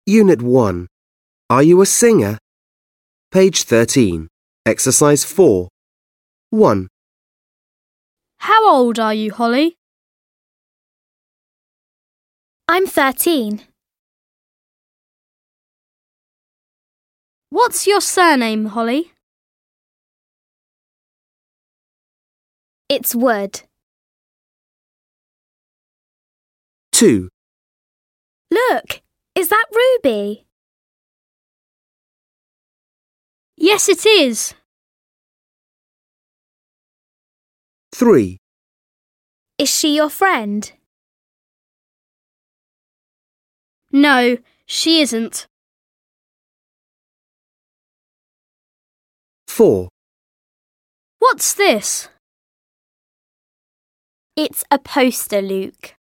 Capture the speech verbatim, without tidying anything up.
Unit one. Are you a singer? Page thirteen. Exercise four. one. How old are you, Holly? I'm thirteen. What's your surname, Holly? It's Wood. two. Look, is that Ruby? Yes, it is. three. Is she your friend? No, she isn't. four. What's this? It's a poster, Luke.